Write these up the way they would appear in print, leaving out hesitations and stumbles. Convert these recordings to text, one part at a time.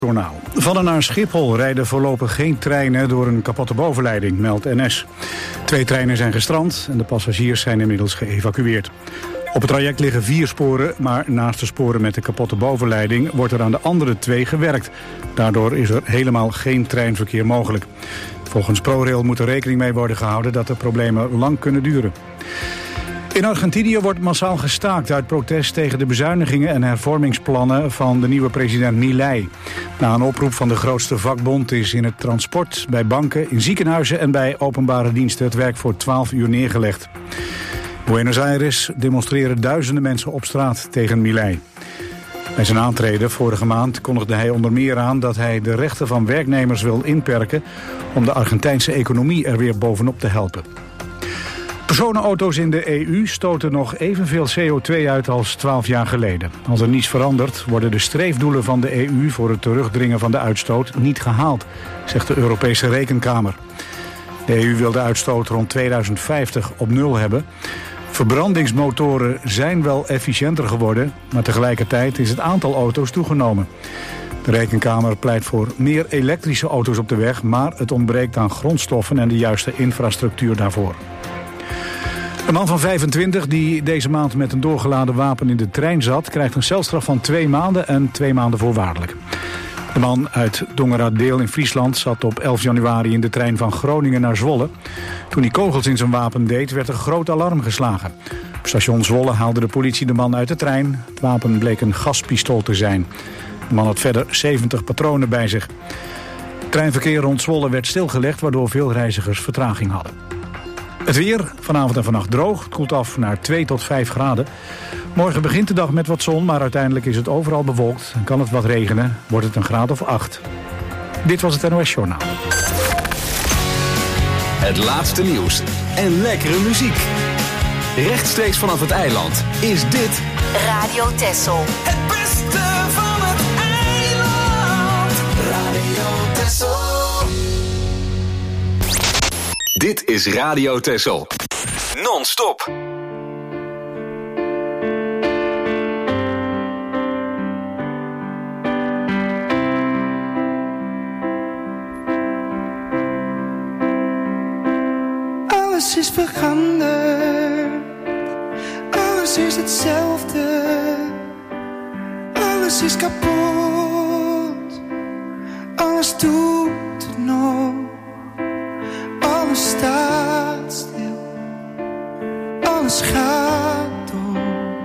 Journaal. Van en naar Schiphol rijden voorlopig geen treinen door een kapotte bovenleiding, meldt NS. 2 treinen zijn gestrand en de passagiers zijn inmiddels geëvacueerd. Op het traject liggen 4 sporen, maar naast de sporen met de kapotte bovenleiding wordt er aan de andere 2 gewerkt. Daardoor is er helemaal geen treinverkeer mogelijk. Volgens ProRail moet er rekening mee worden gehouden dat de problemen lang kunnen duren. In Argentinië wordt massaal gestaakt uit protest tegen de bezuinigingen en hervormingsplannen van de nieuwe president Milei. Na een oproep van de grootste vakbond is in het transport, bij banken, in ziekenhuizen en bij openbare diensten het werk voor 12 uur neergelegd. In Buenos Aires demonstreren duizenden mensen op straat tegen Milei. Bij zijn aantreden vorige maand kondigde hij onder meer aan dat hij de rechten van werknemers wil inperken om de Argentijnse economie er weer bovenop te helpen. Personenauto's in de EU stoten nog evenveel CO2 uit als 12 jaar geleden. Als er niets verandert, worden de streefdoelen van de EU voor het terugdringen van de uitstoot niet gehaald, zegt de Europese Rekenkamer. De EU wil de uitstoot rond 2050 op 0 hebben. Verbrandingsmotoren zijn wel efficiënter geworden, maar tegelijkertijd is het aantal auto's toegenomen. De Rekenkamer pleit voor meer elektrische auto's op de weg, maar het ontbreekt aan grondstoffen en de juiste infrastructuur daarvoor. Een man van 25 die deze maand met een doorgeladen wapen in de trein zat, krijgt een celstraf van 2 maanden en 2 maanden voorwaardelijk. De man uit Dongeradeel in Friesland zat op 11 januari in de trein van Groningen naar Zwolle. Toen hij kogels in zijn wapen deed, werd er groot alarm geslagen. Op station Zwolle haalde de politie de man uit de trein. Het wapen bleek een gaspistool te zijn. De man had verder 70 patronen bij zich. Het treinverkeer rond Zwolle werd stilgelegd, waardoor veel reizigers vertraging hadden. Het weer, vanavond en vannacht droog. Het koelt af naar 2 tot 5 graden. Morgen begint de dag met wat zon, maar uiteindelijk is het overal bewolkt. En kan het wat regenen, wordt het een graad of 8. Dit was het NOS Journaal. Het laatste nieuws en lekkere muziek. Rechtstreeks vanaf het eiland is dit Radio Texel. Het beste van het eiland. Radio Texel. Dit is Radio Texel. Non-stop. Alles is veranderd. Alles is hetzelfde. Alles is kapot. Alles doet het nog. Alles staat stil, alles gaat door,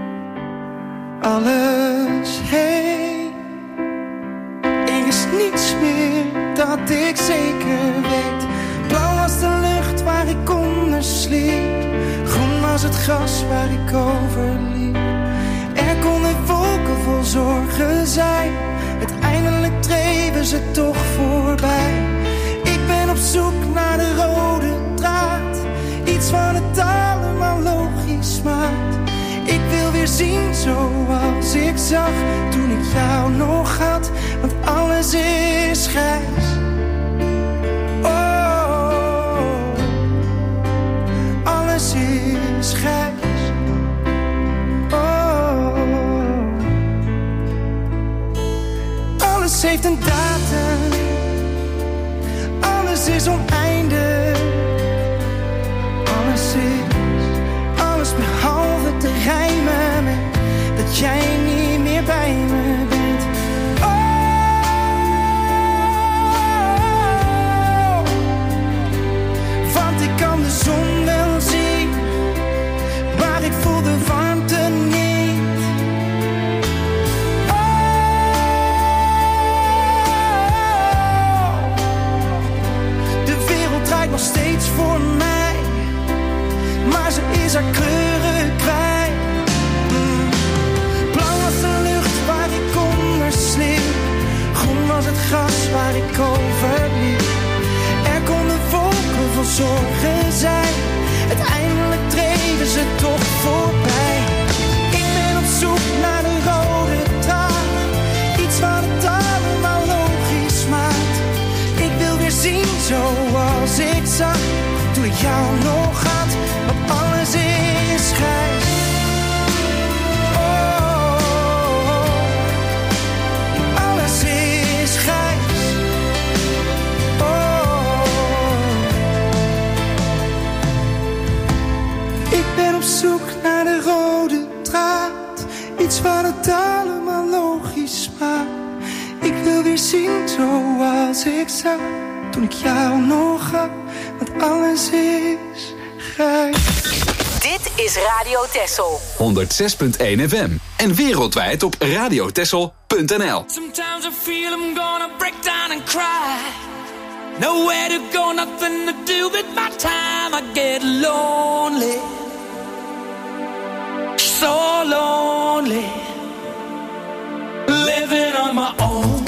alles heen. Er is niets meer dat ik zeker weet. Blauw als de lucht waar ik onder sliep, groen als het gras waar ik over liep. Er konden wolken vol zorgen zijn, uiteindelijk dreven ze toch voorbij. Ik ben op zoek naar de rode draad, iets van het allemaal logisch maakt. Ik wil weer zien zoals ik zag toen ik jou nog had, want alles is grijs. Oh, alles is grijs. Oh, alles heeft een datum. Alles is oneindig. Alles behalve te rijmen met dat jij niet meer bij me bent. Oh, want ik kan de zon wel zien, maar ik voel de warmte niet. Oh, de wereld draait nog steeds voor mij, maar ze is haar kleuren kwijt. Blauw als de lucht waar ik onder sliep, groen als het gras waar ik over liep. Er konden wolken vol zorgen zijn, uiteindelijk dreven ze toch voorbij. Ik ben op zoek naar de rode draad, iets wat het allemaal logisch maakt. Ik wil weer zien zoals ik zag toen ik jou nog had, want alles is grijs. Oh, alles is grijs. meer zien zoals ik zag toen ik jou nog had, want alles is grijs. Dit is Radio Texel. 106.1 FM. En wereldwijd op radiotexel.nl. Sometimes I feel I'm gonna break down and cry. Nowhere to go, nothing to do with my time. I get lonely, so lonely, living on my own.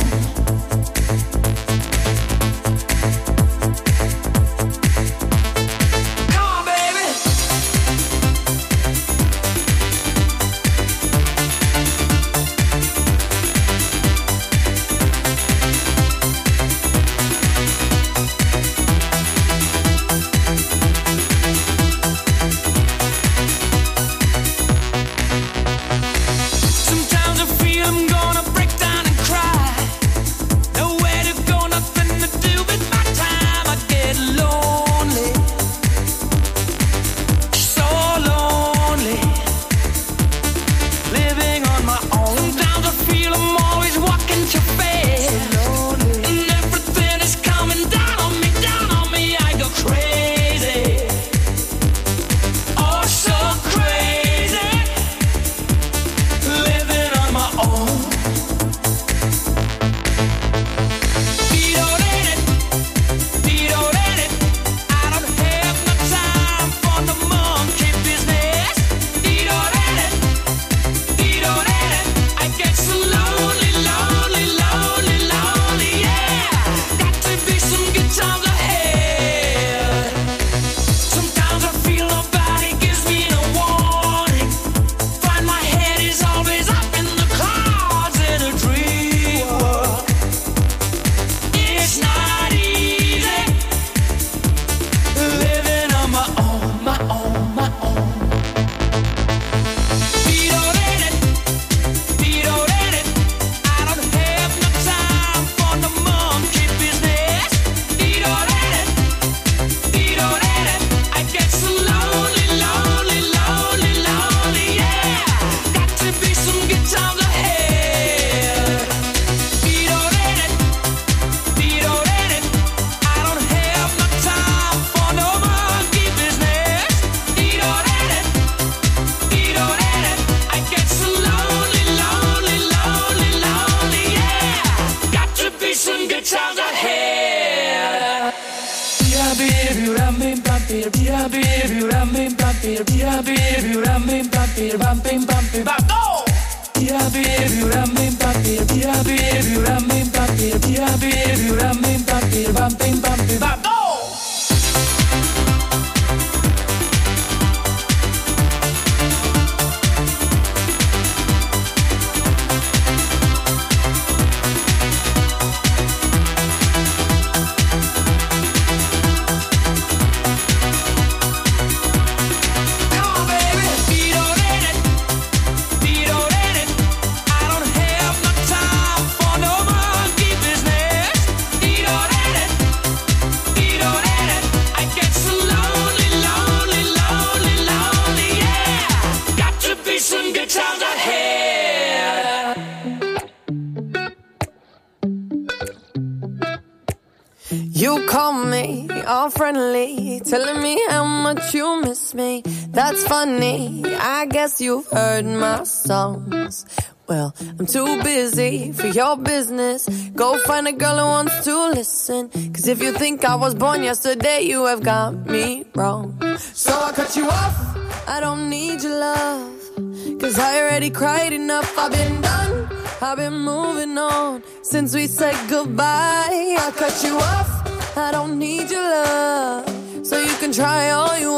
You call me all friendly, telling me how much you miss me. That's funny, I guess you've heard my songs. Well, I'm too busy for your business. Go find a girl who wants to listen. Cause if you think I was born yesterday, you have got me wrong. So I cut you off, I don't need your love. Cause I already cried enough, I've been done, I've been moving on. Since we said goodbye, I cut you off, I don't need your love. So you can try all you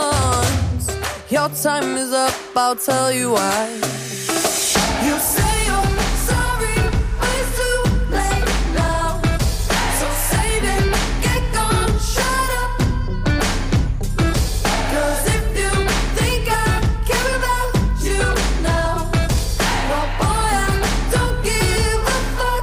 want. Your time is up, I'll tell you why. You say you're sorry, but it's too late now. So save it, get gone, shut up. Cause if you think I care about you now, well boy, I don't give a fuck.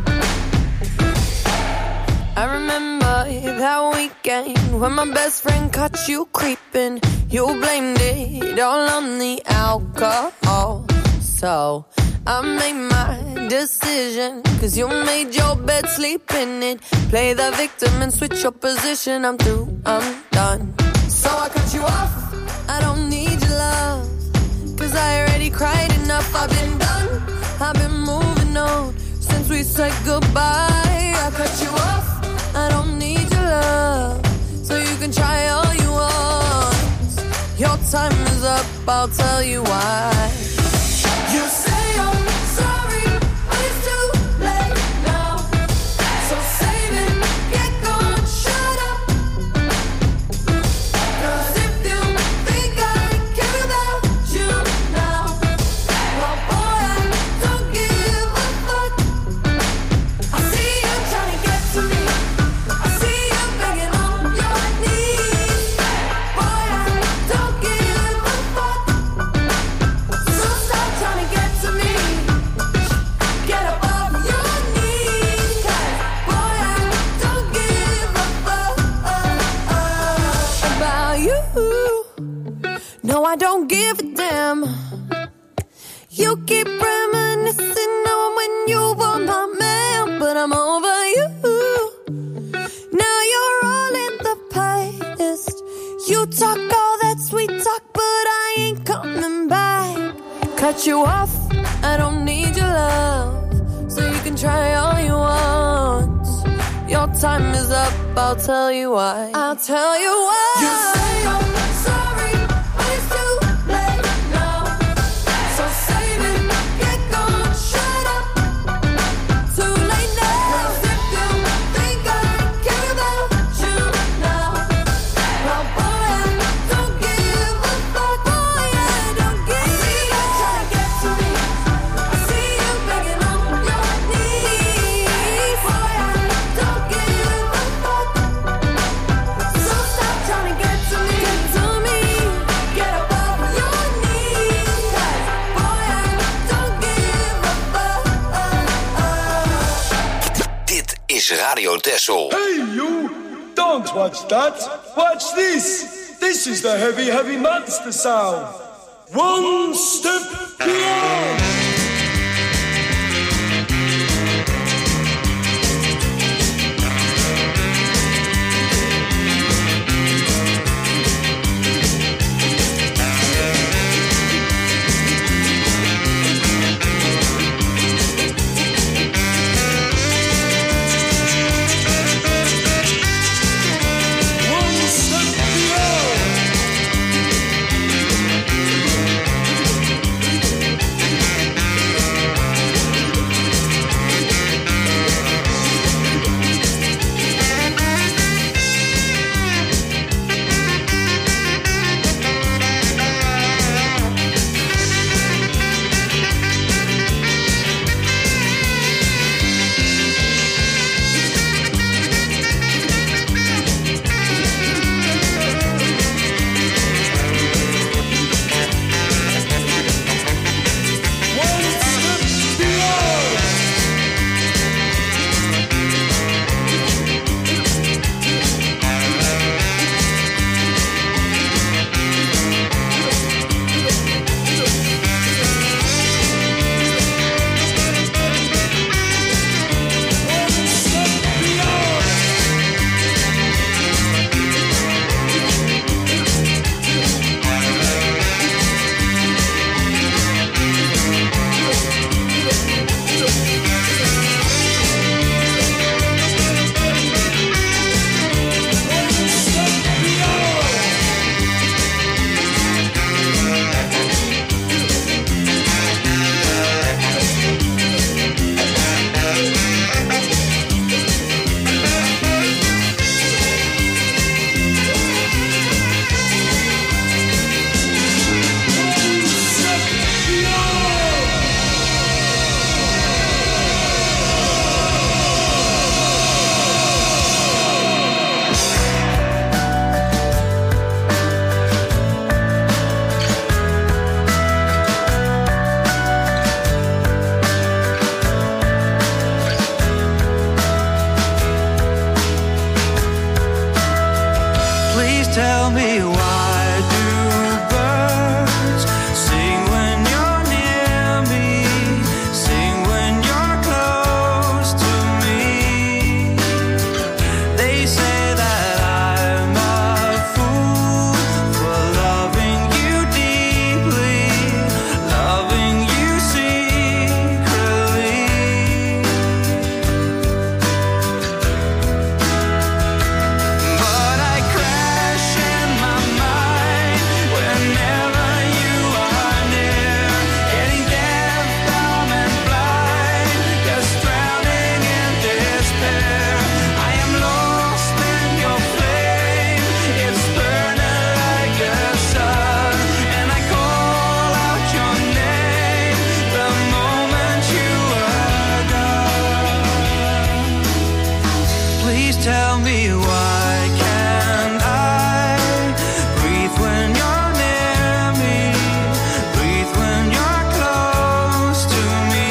I remember that weekend when my best friend caught you creeping. You blamed it all on the alcohol. So I made my decision, 'cause you made your bed, sleep in it. Play the victim and switch your position. I'm through, I'm done. So I cut you off, I don't need your love, 'cause I already cried enough. I've been done, I've been moving on since we said goodbye. I cut you off, I don't need your love, so you can try all you want. Your time is up, I'll tell you why. You say I'm sorry, but it's too late now. So save it, get gone, shut up. 'Cause if you think I care about you now, well boy, I don't give a fuck. I see you trying to get to me, I see you begging on your knees. Boy, I don't give a fuck. So stop trying to get to me, get up off your knees. 'Cause boy, I don't give a fuck about you. No, I don't give a damn. You keep reminiscing on when you were my man, but I'm over you. Now you're all in the past. You talk all that sweet talk, but I ain't coming back. Cut you off, I don't need your love, so you can try all you want. Your time is up, I'll tell you why. I'll tell you why. You say I'm sorry, but it's too late now. So save it, get gone, shut up. Too late now. 'Cause if you think I care about you now, well boy, I don't give a fuck. Boy, I don't give a fuck. I see you trying to get to me, I see you begging on your knees. Boy, I don't give a fuck. So stop trying to get to me, get up off your knees. 'Cause boy, I don't give a fuck. Dit is Radio Texel. Hey you! Don't watch that! Watch this! This is the heavy, heavy monster sound! One step beyond! One step beyond! Tell me, why do birds sing when you're near me? tell me why can't I breathe when you're near me, breathe when you're close to me.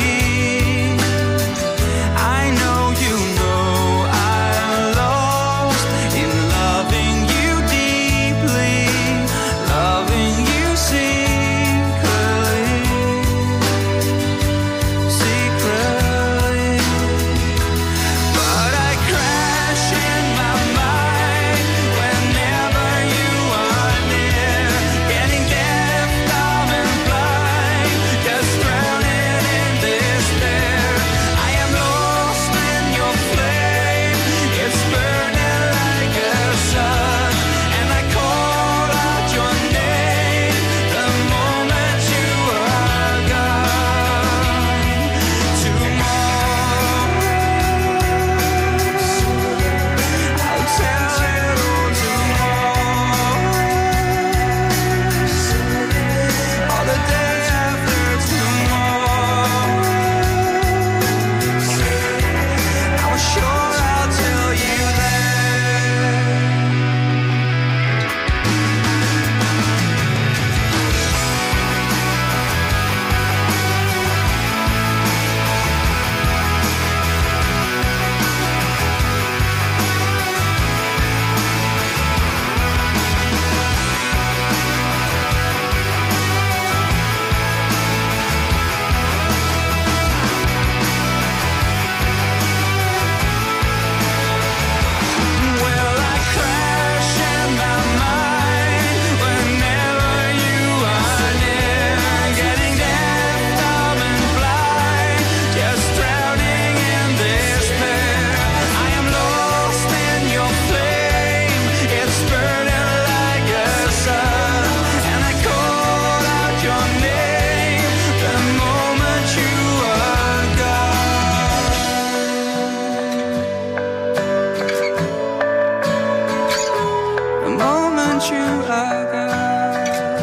I know you know I'm lost in loving you deeply, loving you secretly, secretly. But I crash in my mind whenever you are near, getting deaf, dumb and blind, just drowning in despair. I am lost in your flame, it's burning like a sun, and I call out your name the moment you are gone. Tomorrow I'll tell it all tomorrow, or the day after tomorrow. I'm sure I'll tell you then. Well, I crash in my mind whenever you are near, getting deaf, dumb and blind, just drowning in despair. I am lost in your flame, it's burning like a sun, and I call out your name the moment you are gone. The moment you are gone.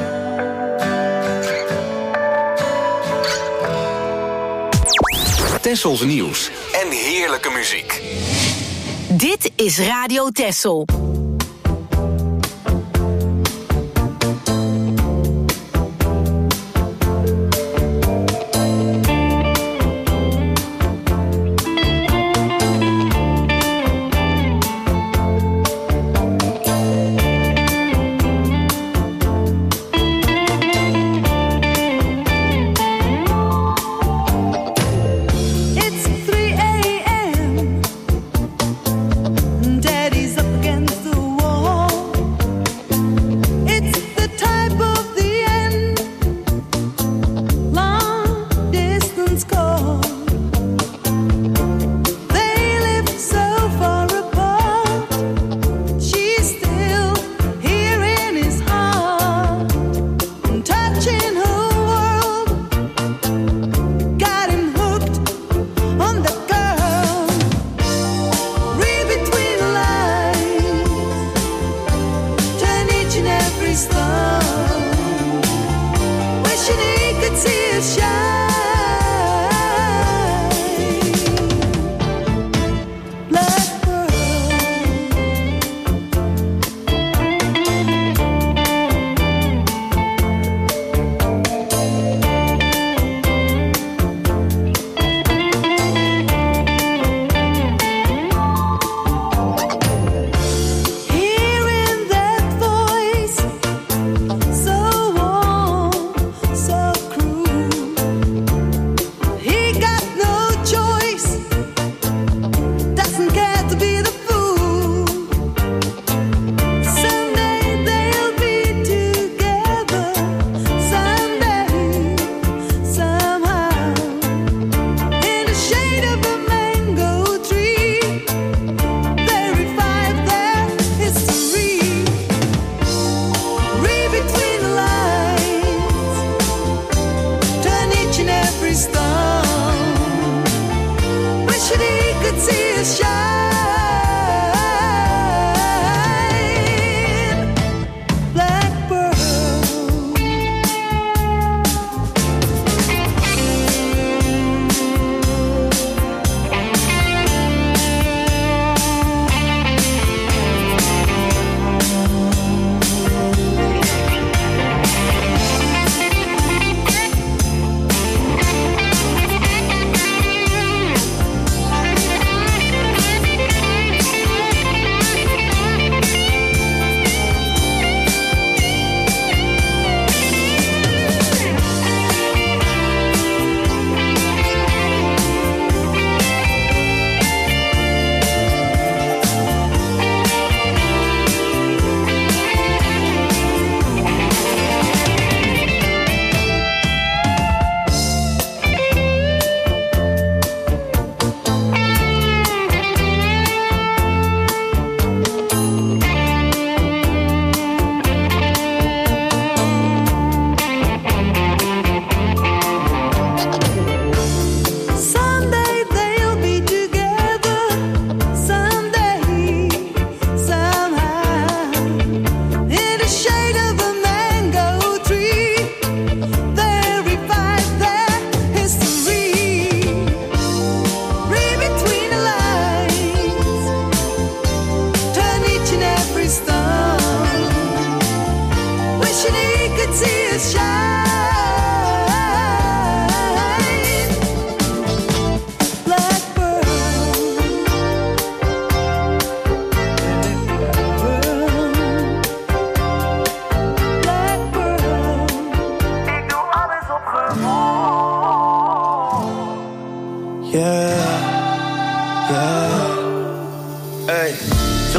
Tessels nieuws en heerlijke muziek. Dit is Radio Tessel. It's 3 a.m. Daddy's up against the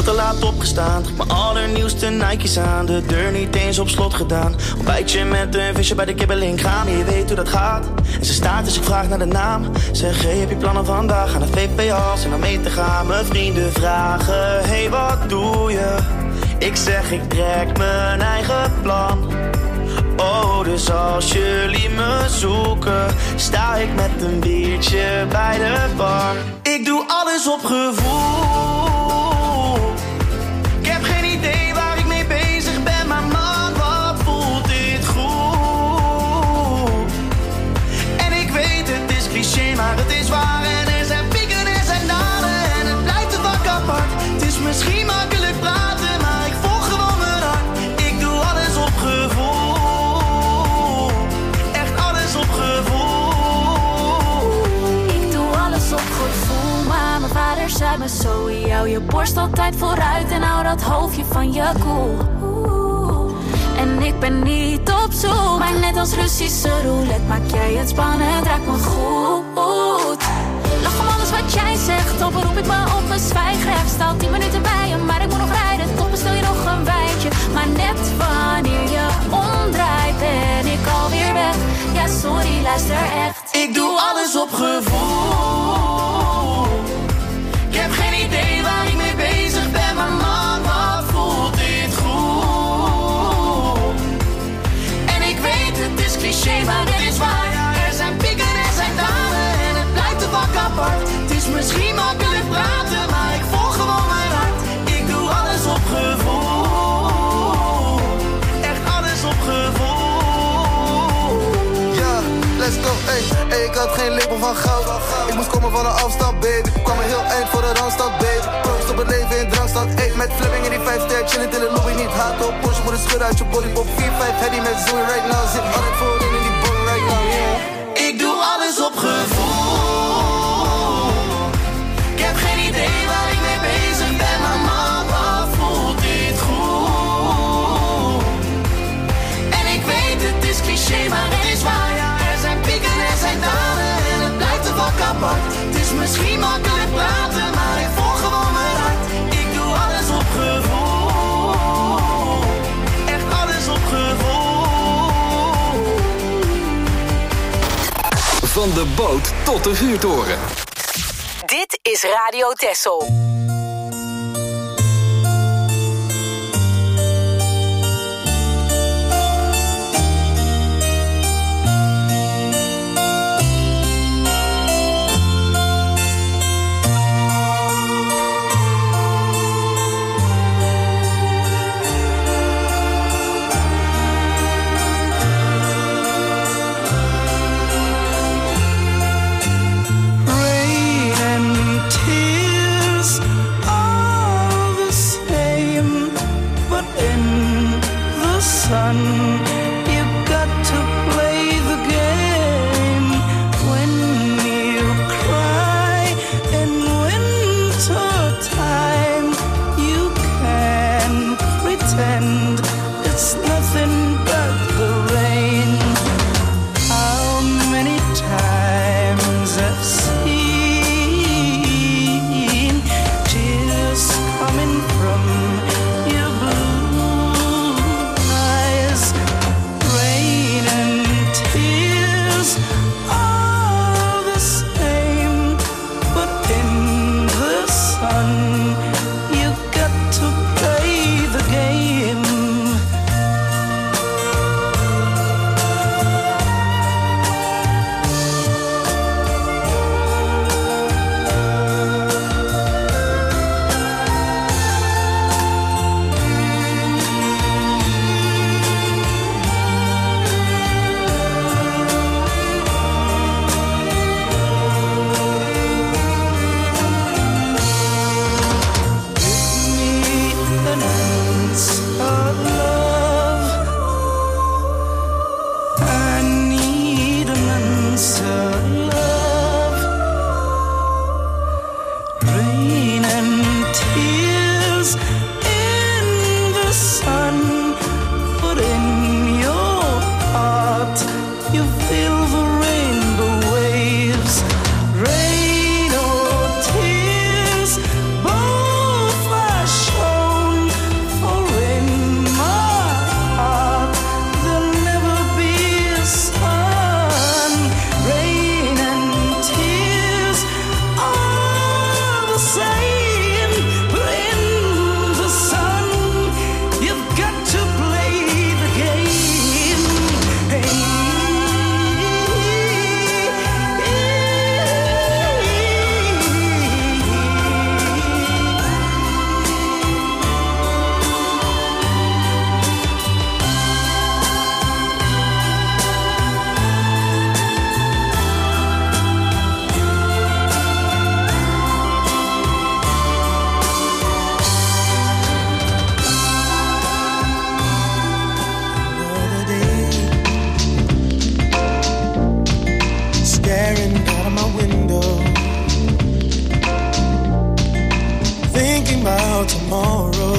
te laat opgestaan, trek mijn allernieuwste Nike's aan. De deur niet eens op slot gedaan. Ontbijtje met een visje bij de kibbeling gaan. Je weet hoe dat gaat. En ze staat dus ik vraag naar de naam. Zeg, hey, heb je plannen vandaag? Aan de VPA's en dan mee te gaan. Mijn vrienden vragen, hey, wat doe je? Ik zeg, ik trek mijn eigen plan. Oh, dus als jullie me zoeken, sta ik met een biertje bij de bar. Ik doe alles op gevoel. Ik heb geen idee waar ik mee bezig ben, maar man, wat voelt dit goed. En ik weet, het is cliché, maar het is waar. En er zijn pieken en er zijn dalen en het blijft een vak apart. Het is misschien makkelijk praten, maar ik volg gewoon mijn hart. Ik doe alles op gevoel. Mijn vader zei me zo, hou je borst altijd vooruit en hou dat hoofdje van je koel. En ik ben niet op zoek, maar net als Russische roulette maak jij het spannend, raakt me goed. Lach om alles wat jij zegt, op roep ik me op mijn zwijgref. Sta 10 minuten bij je, maar ik moet nog rijden, toch bestel je nog een wijntje. Maar net wanneer je omdraait ben ik alweer weg. Ja sorry, luister echt. Ik doe alles op gevoel. Ik heb geen idee waar ik mee bezig ben, maar man, wat voelt dit goed. En ik weet, het is cliché, maar het is waar. Er zijn pieken en er zijn dalen en het blijft een vak apart. Het is misschien makkelijk praten, maar ik volg gewoon mijn hart. Ik doe alles op gevoel. Echt alles op gevoel. Ja, let's go, hey. Ik had geen lepel van goud. Ik moest komen van een afstand, baby. Kwam een heel eind voor de randstad, baby. Proost op het leven in drankstad. Eet met Fleming in die 5 sterk. Chillend in de lobby, niet haat op. Porsche moet een schud uit je body. Pop 4-5 heady met Zoe right now. Zit altijd voorin in die body right now, yeah. Ik doe alles op gevoel. Ik heb geen idee waar ik mee bezig ben, maar man, wat voelt dit goed. En ik weet, het is cliché, maar het is waar. Er zijn pieken en er zijn dalen en het blijft een vak apart. Het is misschien makkelijk praten, maar ik volg gewoon mijn hart. Ik doe alles op gevoel. Echt alles op gevoel. Van de boot tot de vuurtoren. Dit is Radio Texel. sun thinking about tomorrow,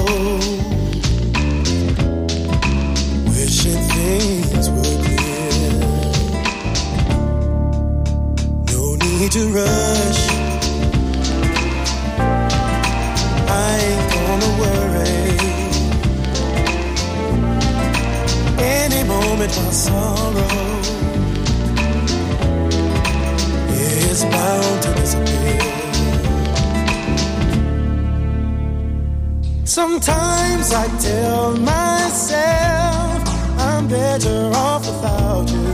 wishing things were clear. No need to rush, I ain't gonna worry. Any moment my sorrow is bound to disappear. Sometimes I tell myself I'm better off without you,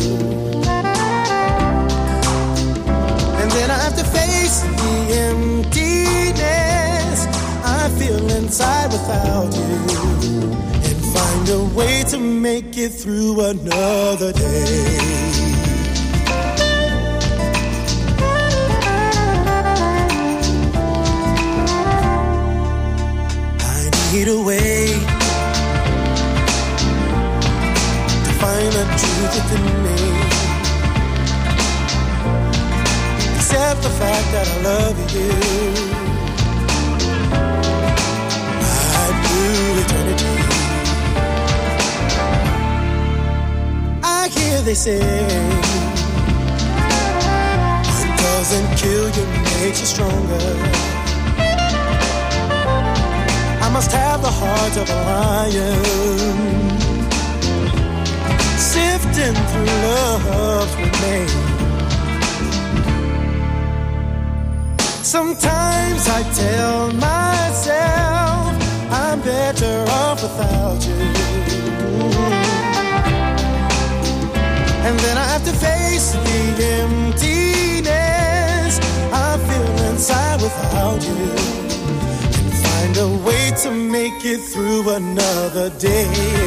and then I have to face the emptiness I feel inside without you, and find a way to make it through another day. Need a way to find the truth within me, accept the fact that I love you. I'd do eternity. I hear they say what doesn't kill you makes you stronger. I must have the heart of a lion, sifting through love's remains. Sometimes I tell myself I'm better off without you, and then I have to face the emptiness I feel inside without you, find a way to make it through another day.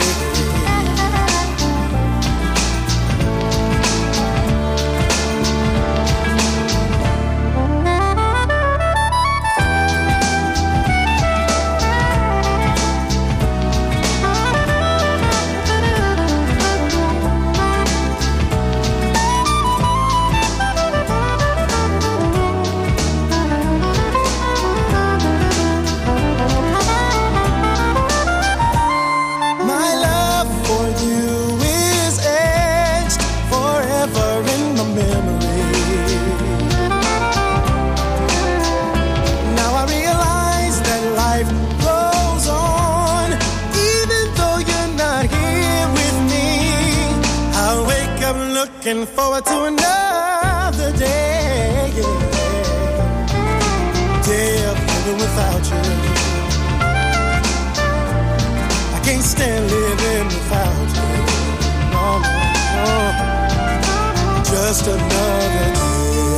Looking forward to another day, day of living without you. I can't stand living without you. No, no, no. Just another day.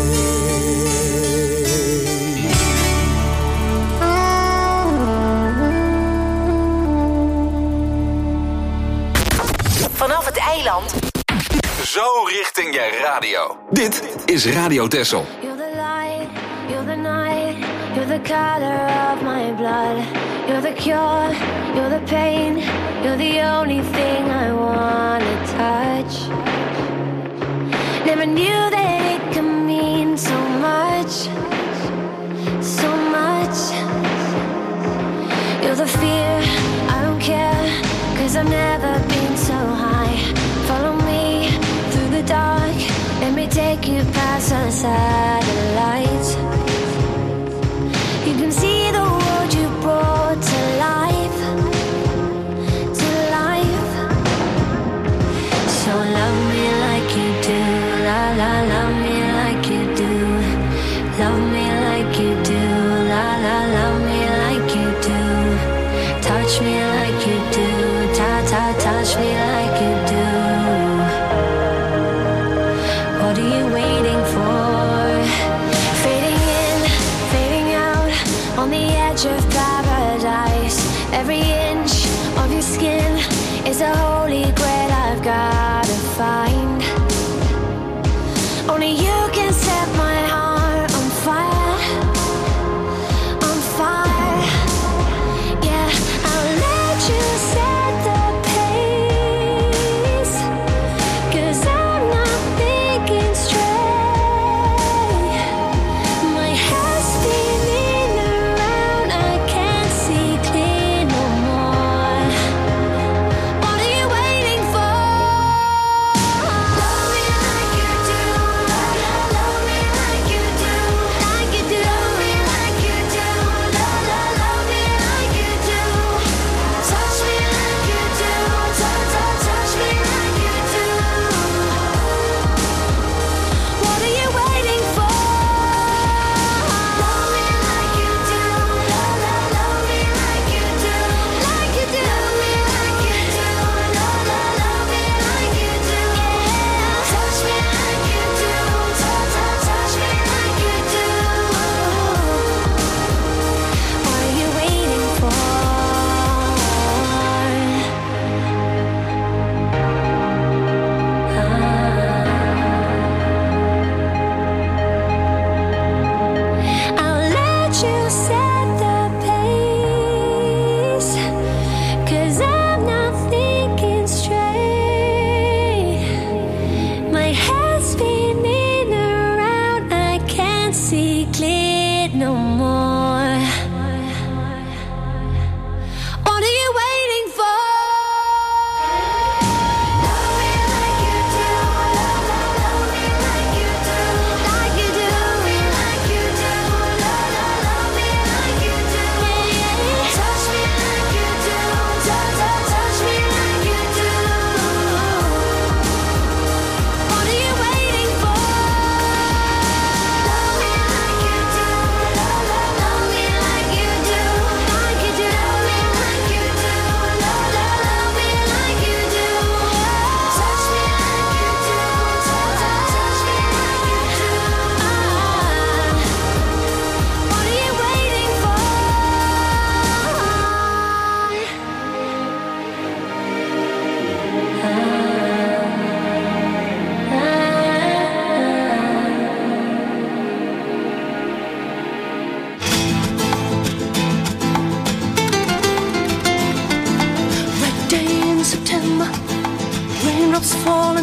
Vanaf het eiland. Zo richting je radio. Dit is Radio Texel. You're the light, you're the night, you're the color of my blood. You're the cure, you're the pain, you're the only thing I wanna touch. Never knew that it could mean so much, so much. You're the fear, I don't care, 'cause I've never been so high. Follow me through the dark, let me take you past the satellites. You can see the world you brought to life, to life. So love me like you do, la la, love me like you do. Love me like you do, la la, love me like you do. Touch me like you do, ta ta, touch me like you do. What are you waiting for? Fading in, fading out, on the edge of paradise. Every inch of your skin is a holy grail I've gotta find. Only you can set my heart on fire, on fire. Yeah, I'll let you set the pace, 'cause I'm not thinking straight. My head's spinning around,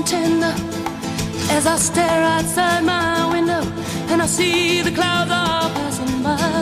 and tender as I stare outside my window and I see the clouds are passing by.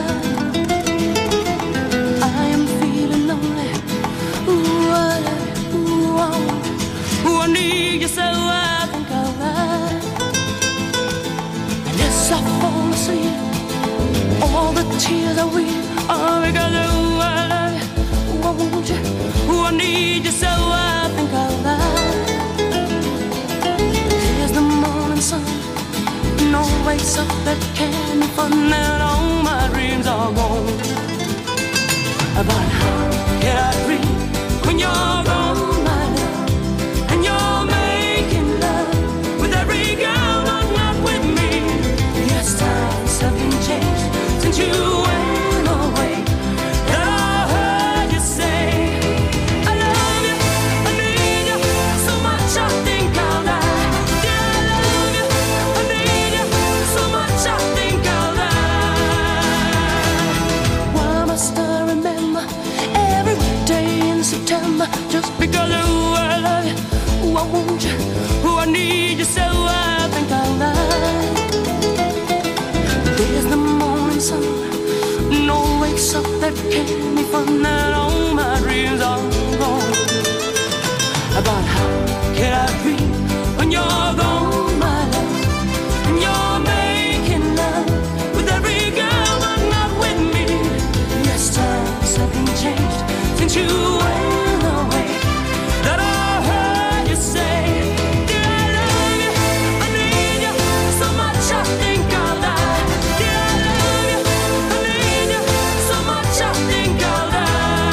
I am feeling lonely. Ooh, I love you. Ooh, I want you. Ooh, I need you, so I think I'll lie. And as I fall asleep, all the tears I weep are because ooh, I love you. Ooh, I want you. Ooh, I need you, so I think I'll lie. There's the morning sun, no wakes up that can be fun, and all my dreams are gone. But how can I dream when you're gone, my love? And you're making love with every girl, but not with me. Yes, times have been changed since you went away. And I heard you say, I love you, I need you so much I think I'll die. Yeah, I love you, I need you so much I think I'll die. Why must I remember every day in September just because ooh, I love you, ooh, I want you, ooh, I need you, so I think I'll lie. There's the morning sun, no wakes up that can be fun, and all my dreams are gone. About how can I dream when you're gone, my love? And you're making love with every girl, but not with me. Yes, times have been changed since you went away. That I heard you say, dear, I love you, I need you so much I think I'll die. Dear, I love you, I need you so much I think I'll die.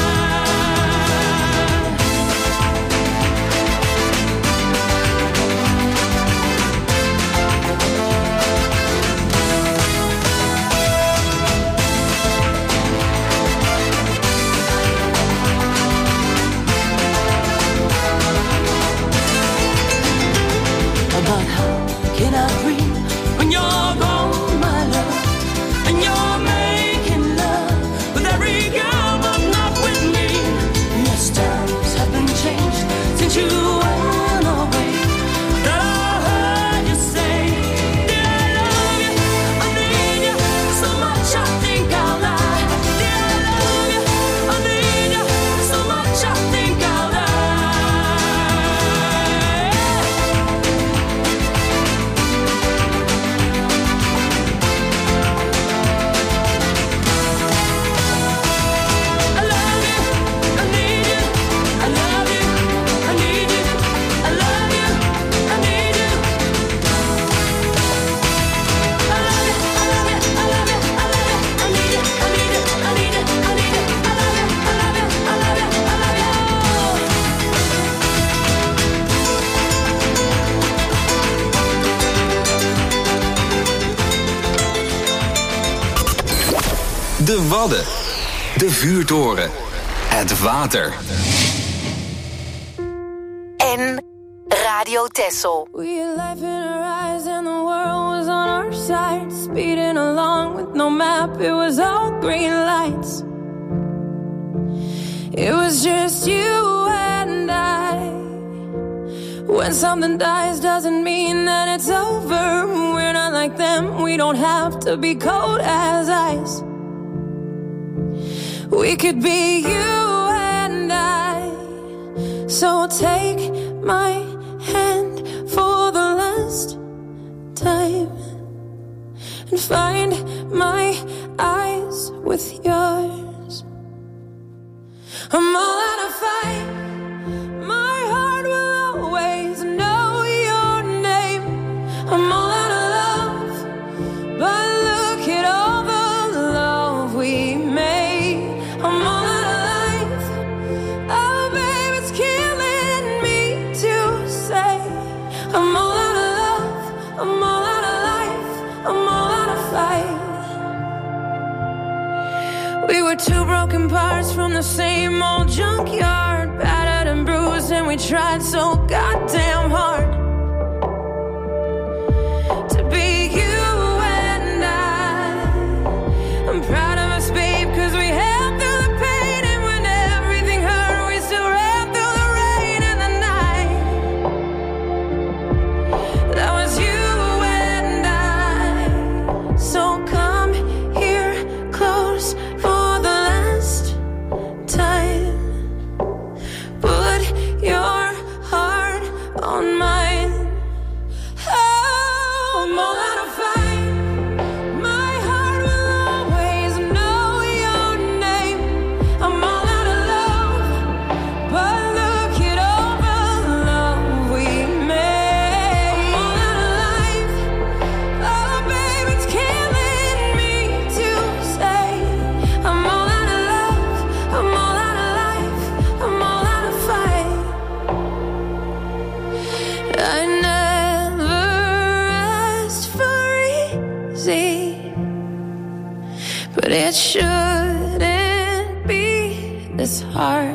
About how can I dream when you're gone, my love? And you're making love with every girl, but not with me. Yes, times have been changed since you went away. That I heard you say, dear, I love you, I need you so much I think I'll lie. Dear, I love you, I need you so much I think I'll lie. I love you, I need you, I love you, I need you, I love you, I need you. I love you, I love you, I love you, I love you, I need you, I need you, I need you, I need you. I love you, I love you, I love you, I love you. De Wadden. De vuurtoren. Het water. En Radio Texel. We had life in our eyes and the world was on our side. Speeding along with no map, it was all green lights. It was just you and I. When something dies doesn't mean that it's over. We're not like them, we don't have to be cold as ice. We could be you and I. So take my hand for the last time and find my eyes with yours. I'm all out of fight. My heart will always know your name. I'm all out of love, but look at all the love we made. I'm all out of life. Oh, babe, it's killing me to say. I'm all out of love. I'm all out of life. I'm all out of fight. We were two broken parts from the same old junkyard, battered and bruised, and we tried so goddamn hard to be you and I. I'm proud of us, babe, 'cause we held through the pain, and when everything hurt, we still ran through the rain and the night. this hard.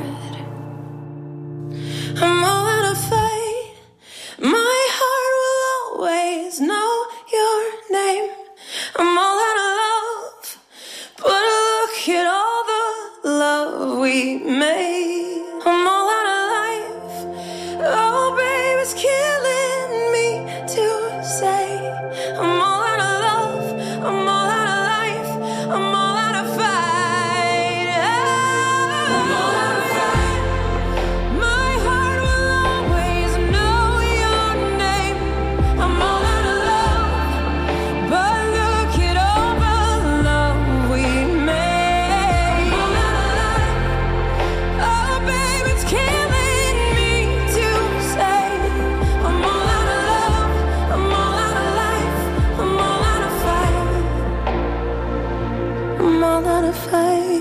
I'm all out of fight. My heart will always know your name. I'm all out of love, but look at all the love we made. I'm all out of life. Oh, babe, it's killing me to say. I'm all out of love. I'm all out of life. I'm all out of fight. I'm all out of fight. My heart will always know your name. I'm all out of love, but look at all the love we made. I'm all out of life. Oh, babe, it's killing me to say. I'm all out of love. I'm all out of life. I'm all out of fight. I'm all out of fight.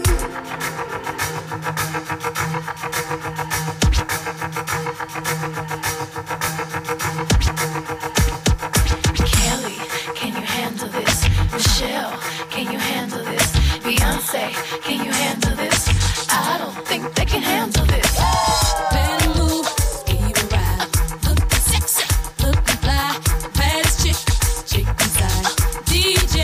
Kelly, can you handle this? Michelle, can you handle this? Beyonce, can you handle this? I don't think they can handle this. Better move, even ride. Looking sexy, looking fly. Baddest chick inside. DJ,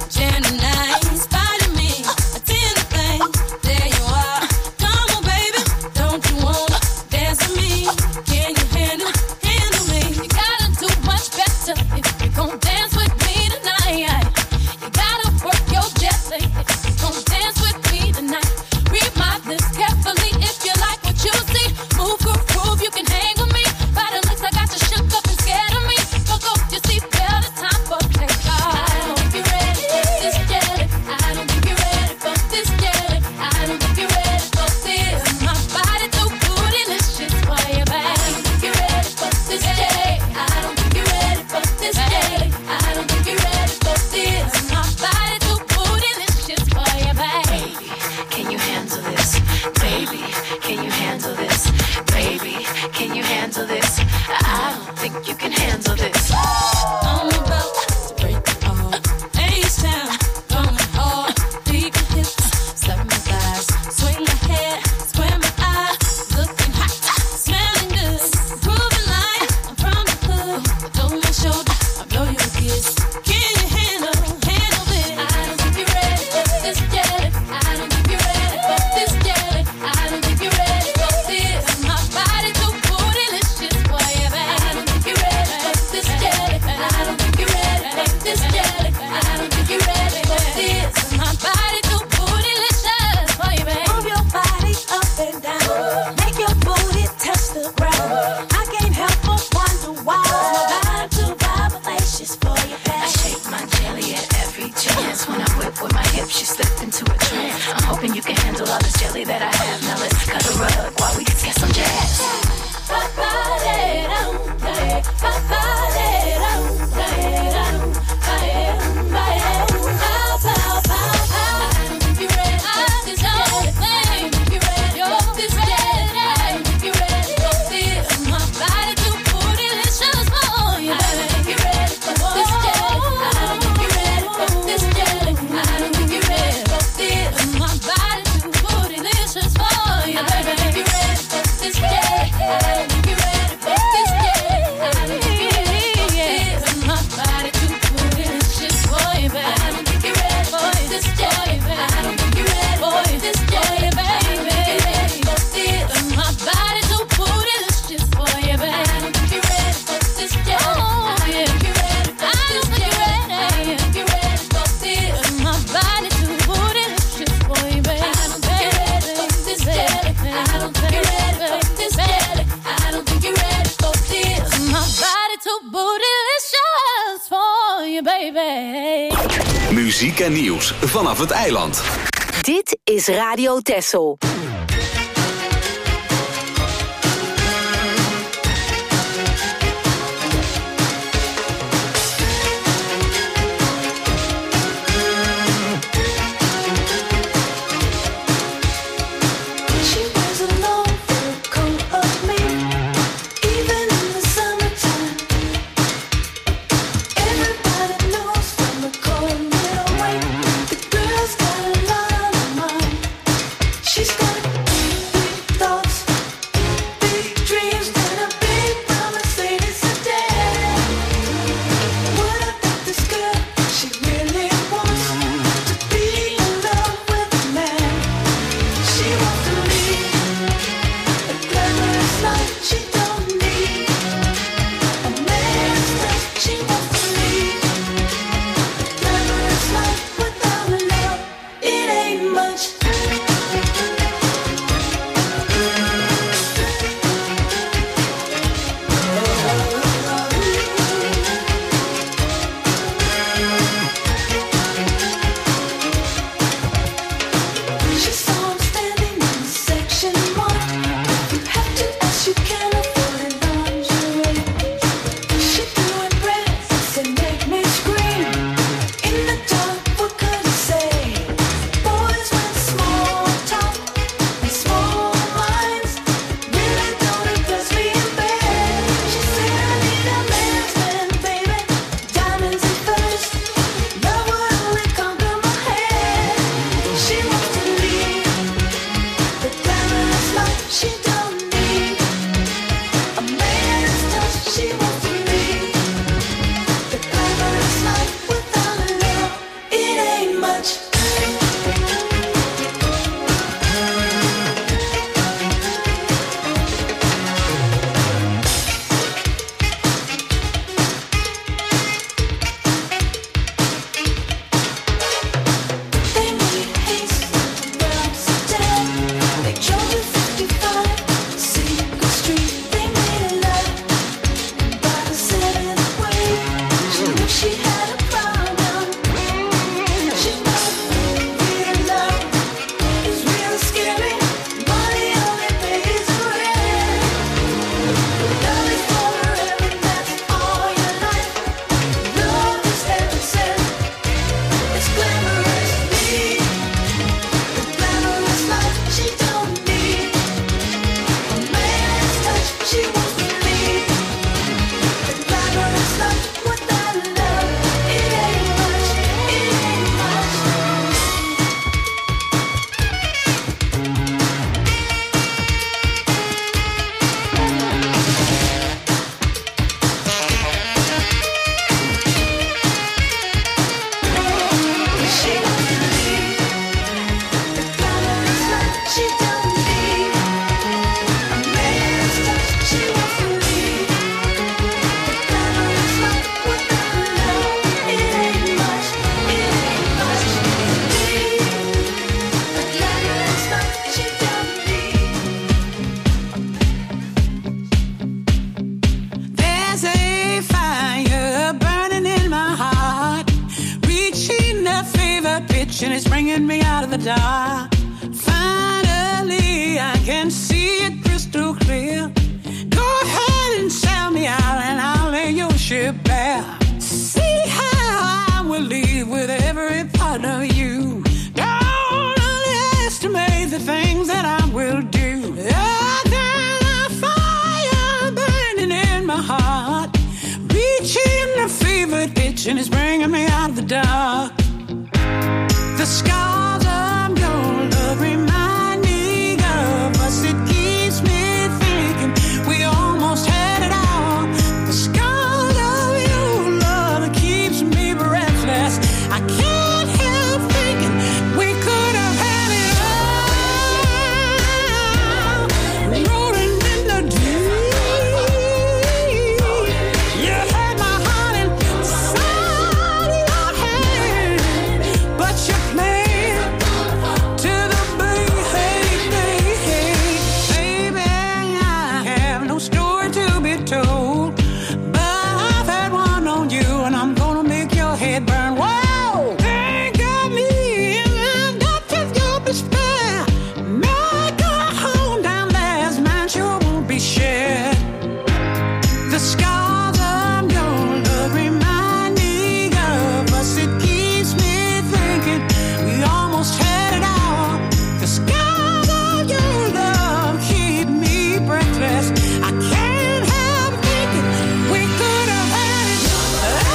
Gemini, inspiring me. Attend the thing, there you are. Come on, baby, don't you wanna dance with me? Can you handle me? You gotta do much better if you gon' dance with me tonight. You gotta work your jelly if you gon' dance with me tonight. Read my lips carefully if you like what you see. Move, groove, you can hang with me. By the looks I got you shook up and scared of me. Go, your seatbelt, it's time for takeoff. I don't think you're ready for this jelly. I don't think you're ready for this jelly. I don't think you're ready for this. My body too bootylicious for you, babe. I don't think you're ready for this jelly. I don't think you're ready for this jelly. I don't think you're ready for this. My body too bootylicious for you, babe. Can you handle this? Baby, can you handle this? Baby, can you handle this? I don't think you can handle this. I'm about to break it all. H-Town, going hard. Deep in hips, suck my thighs. Swing my head, square my eyes. Looking hot, smelling good. Grooving like I'm from the hood. Over my shoulder, I blow you a kiss. Can you handle this? I don't think you're ready for this jelly. I don't think you're ready for this jelly. I don't think you're ready for this. My body too bootylicious for you, babe. I don't think you're ready for this jelly. I don't think you're ready for this jelly. I don't think you're ready for this. My body too bootylicious for you, babe. Move your body up and down. Make your booty touch the ground. I can't help but wonder why. My vibe too vibracious for you, babe. I shake my jelly at every chance. When I whip with my hips, she slip into a trance. I'm hoping you can handle all this jelly that I have. Now let's cut a rug while we get some jazz. Muziek en nieuws vanaf het eiland. Dit is Radio Texel. She's got pitch and it's bringing me out of the dark. Finally, I can see it crystal clear. Go ahead and sell me out and I'll lay your ship bare. See how I will leave with every part of you. Don't underestimate the things that I will do. I got a fire burning in my heart, reaching a fever pitch and it's bringing me out of the dark. The scars of your love remind me of us. It keeps me thinking we almost had it all. The scars of your love keeps me breathless. I can't help thinking we could have had it all. Rolling in the deep. You had my heart inside your hand, but you played to the baby. I have no story to be told, but I've had one on you, and I'm gonna make your head burn. Whoa! Think of me in the depth of your despair. Make a home down there's mine sure won't be shared. The scars of your love remind me of us. It keeps me thinking we almost had it all. The scars of your love keep me breathless. I can't help thinking we could have had it all.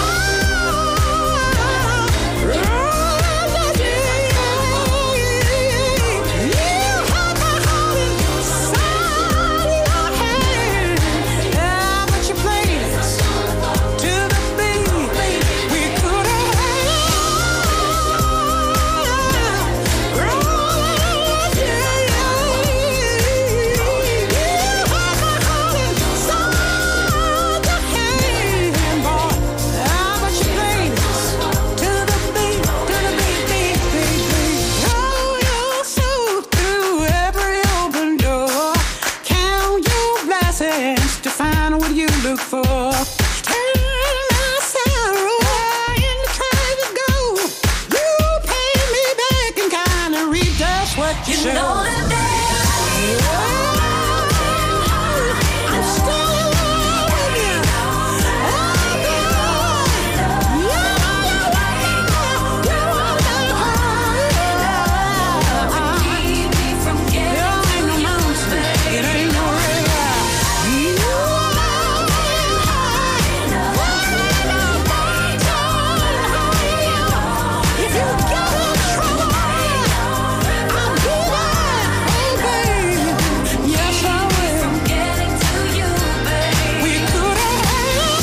You had my heart inside your hand, yeah, but you played it to the beat. We could have had it to find what you look for. Turn my sorrow into tragic gold. You pay me back in kind and reap just what you sow. I'm still in love with you. It ain't no river. If you get in trouble, I'll be there, oh baby. Yes, I will. We could have had it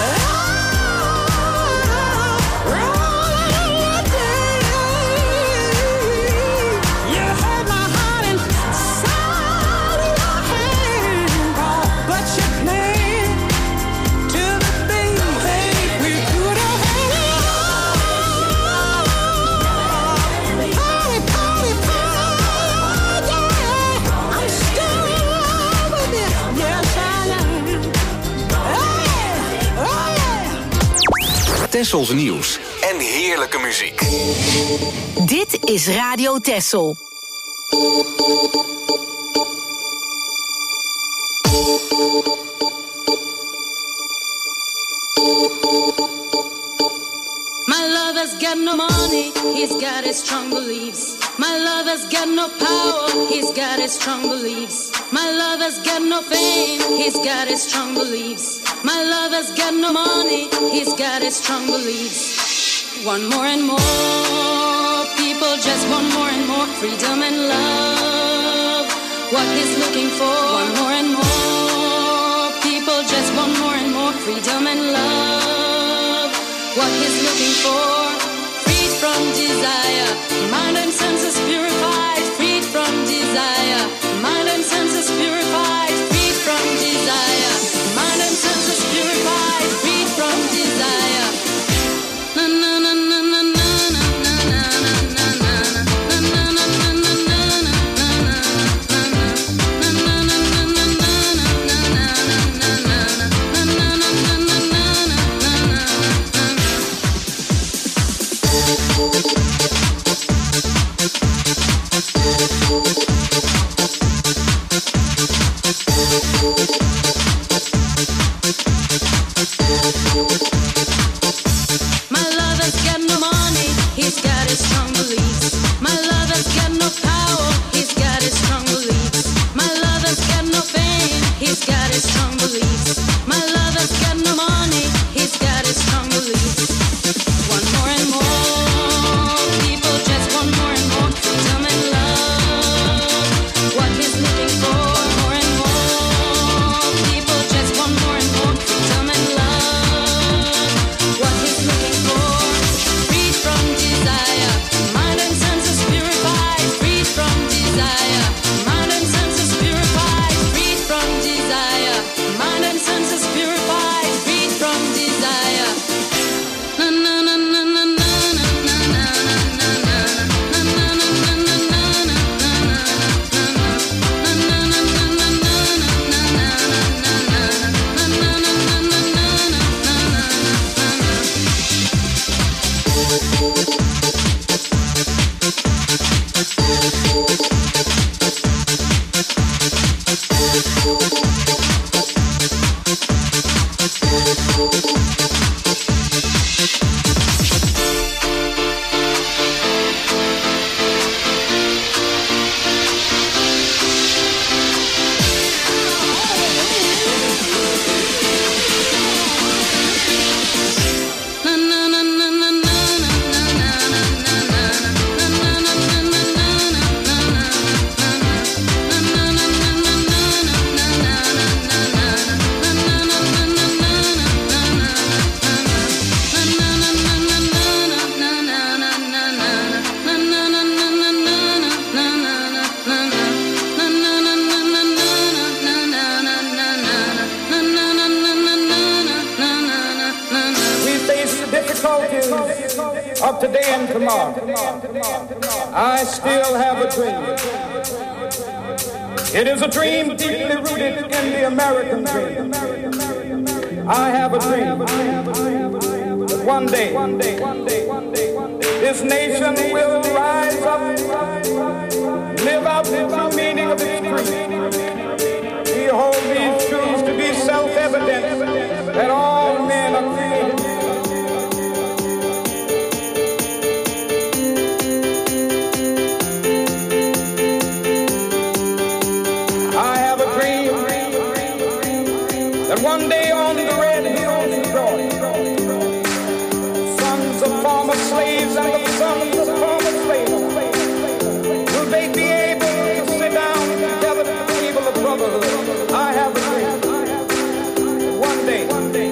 You had my heart inside your hand, but you played to the beat. We could have had it party, party, party, yeah. I'm still in love with you. Yes, I am. Oh yeah. Tessels nieuws en heerlijke muziek. Dit is Radio Tessel. My lover's got no money, he's got his strong beliefs. My lover's got no power, he's got his strong beliefs. My lover's got no fame, he's got his strong beliefs. My lover's got no money, he's got his strong beliefs. Want more and more, people just want more and more freedom and love. What he's looking for, want more and more, people just want more and more freedom and love. What he's looking for, freed from desire, mind and senses purified, freed from desire, mind and senses purified, freed from desire, mind and senses purified, freed from desire. Na na na na na na na na na na of today and tomorrow. I still have a dream. It is a dream deeply rooted in the American dream. I have a dream that one day this nation will rise up, live out the true meaning of its creed. We hold these truths to be self-evident that all men are created. One day on the red hills of Georgia, sons of former slaves and the sons of former slaves, will they be able to sit down together at the table of brotherhood? I have a dream. One day.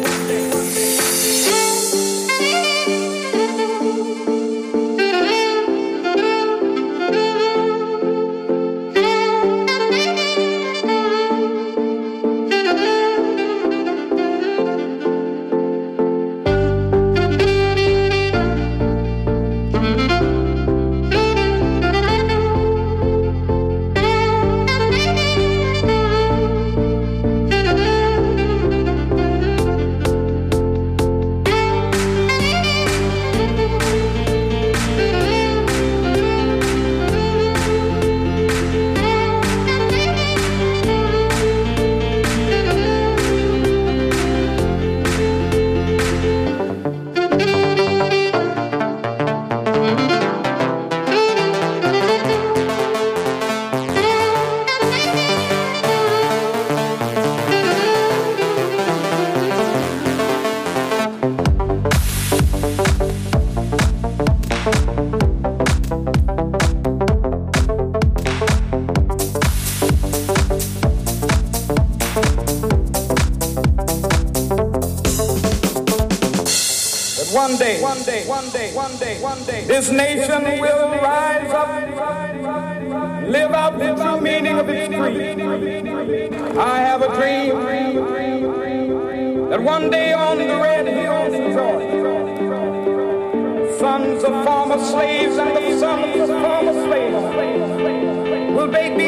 One day, this nation will rise up, live out the true meaning of its creed. I have a dream that one day on the red hills of Georgia, sons of former slaves and the sons of former slaves will they be